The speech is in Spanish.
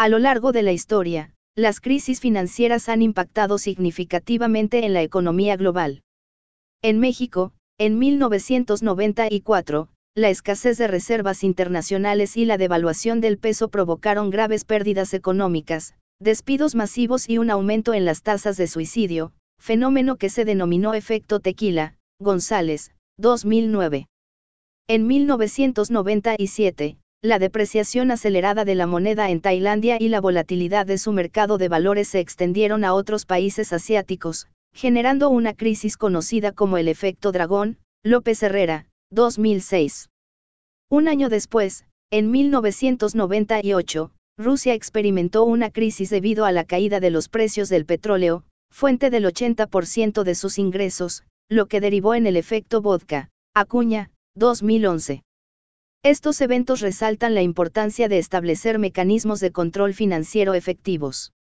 A lo largo de la historia, las crisis financieras han impactado significativamente en la economía global. En México, en 1994, la escasez de reservas internacionales y la devaluación del peso provocaron graves pérdidas económicas, despidos masivos y un aumento en las tasas de suicidio, fenómeno que se denominó efecto tequila. González, 2009. En 1997, la depreciación acelerada de la moneda en Tailandia y la volatilidad de su mercado de valores se extendieron a otros países asiáticos, generando una crisis conocida como el efecto dragón. López Herrera, 2006. Un año después, en 1998, Rusia experimentó una crisis debido a la caída de los precios del petróleo, fuente del 80% de sus ingresos, lo que derivó en el efecto vodka. Acuña, 2011. Estos eventos resaltan la importancia de establecer mecanismos de control financiero efectivos.